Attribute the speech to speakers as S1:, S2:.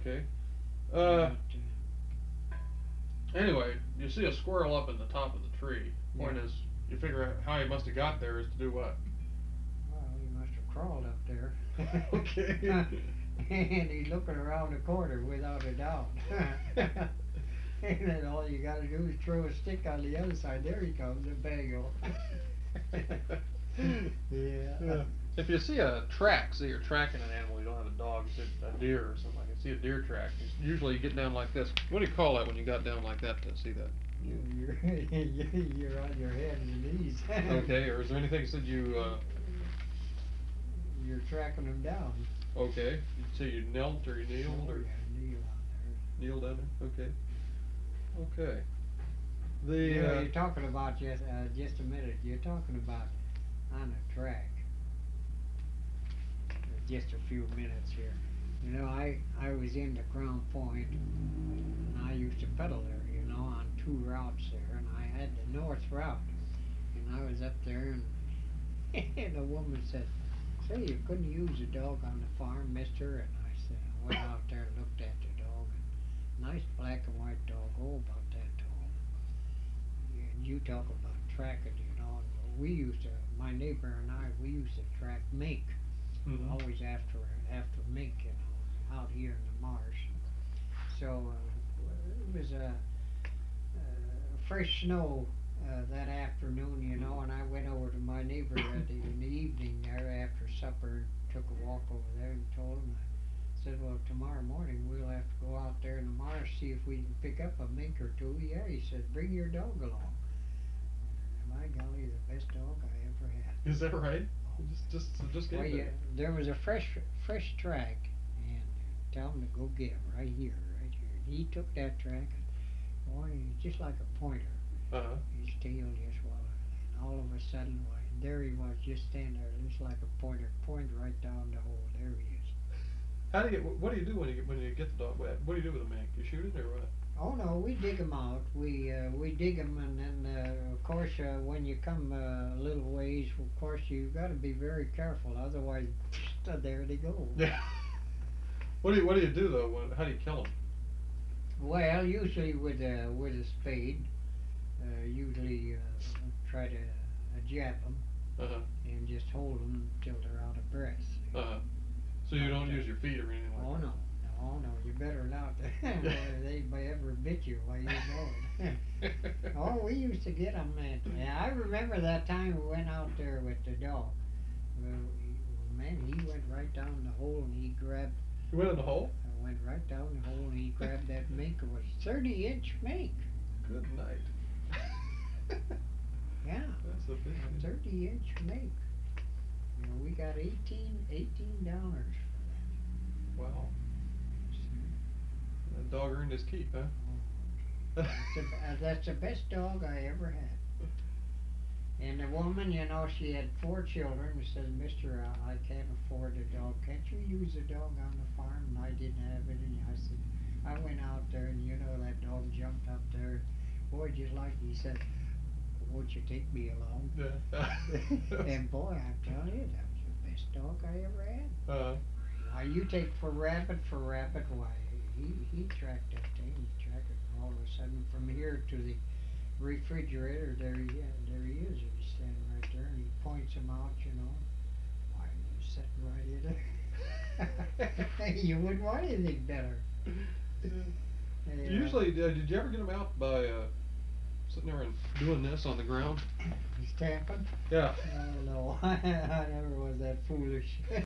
S1: Okay.
S2: But,
S1: Anyway, you see a squirrel up in the top of the tree. Point
S2: yeah.
S1: is, you figure out how he must have got there is to do what?
S2: Well, he must have crawled up there.
S1: Okay.
S2: And he's looking around the corner without a doubt. And then all you gotta do is throw a stick on the other side. There he comes, a bagel. Yeah.
S1: Yeah. If you see a track, say you're tracking an animal, you don't have a dog, you see a deer or something like that. See a deer track. Usually you get down like this. What do you call that when you got down like that to see that?
S2: You're you're on your hands and knees.
S1: Okay. Or is there anything that said you?
S2: You're tracking them down.
S1: Okay. So you knelt or you kneeled
S2: Oh,
S1: or
S2: yeah, kneel on there.
S1: kneeled down there. Okay. Okay.
S2: You know,
S1: The
S2: you're talking about just a minute. You're talking about on a track. Just a few minutes here. You know, I was in the Crown Point, and I used to pedal there. You know, on two routes there, and I had the north route, and I was up there, and and a woman said, "Say, you couldn't use a dog on the farm, Mister?" And I said, I went out there and looked at the dog, and nice black and white dog, oh, about that tall. And you talk about tracking, you know. And we used to, my neighbor and I, we used to track mink.
S1: Mhm.
S2: Always after mink, you know, out here in the marsh. So it was fresh snow that afternoon, you know, and I went over to my neighbor in the evening there after supper and took a walk over there and told him. I said, well, tomorrow morning we'll have to go out there in the marsh, see if we can pick up a mink or two. Yeah, he said, bring your dog along. And my golly, the best dog I ever had.
S1: Is that right? Just
S2: Well,
S1: gave
S2: yeah,
S1: it.
S2: there was a fresh track, and tell him to go get him right here, right here. And he took that track, and boy, he's just like a pointer.
S1: Uh-huh.
S2: His tail just wallowed, and all of a sudden, why, there he was, just standing there, just like a pointer, pointed right down the hole. There he is.
S1: How do you get? What do you do when you get the dog? What do you do with a mink? You shoot it or what?
S2: Oh no, we dig 'em out. We dig 'em, and then of course when you come a little ways, of course you got to be very careful. Otherwise, there they go.
S1: Yeah. What do you do though? How do you kill them?
S2: Well, usually with a spade. Usually try to jab them
S1: Uh-huh.
S2: and just hold them until they're out of breath.
S1: Uh-huh. So you don't use your feet or anything like
S2: Oh
S1: that?
S2: no, no, you better not. They may ever bit you while you're going. Oh, we used to get them. Yeah, I remember that time we went out there with the dog. Well, man, he went right down the hole and he grabbed.
S1: You went in the hole?
S2: Went right down the hole and he grabbed that mink. It was 30-inch mink.
S1: Good night.
S2: Yeah,
S1: That's a big one.
S2: 30-inch mink. You know, we got $18 for
S1: Wow. That dog earned his keep, huh?
S2: that. That's the best dog I ever had. And the woman, you know, she had 4 children and said, Mister, I can't afford a dog. Can't you use a dog on the farm? And I didn't have it. And I said, I went out there and, you know, that dog jumped up there. Boy, just like he said, won't you take me along?
S1: Yeah.
S2: And boy, I'm telling you, that was the best dog I ever had. Now you take for rabbit, why, he tracked that thing. He tracked it, and all of a sudden from here to the refrigerator, there he is. He's standing right there, and he points him out, you know. Why, he's sitting right in there. You wouldn't want anything better. Yeah.
S1: Usually, did you ever get them out by sitting there and doing this on the ground?
S2: Stamping?
S1: Yeah.
S2: Oh no, I never was that foolish.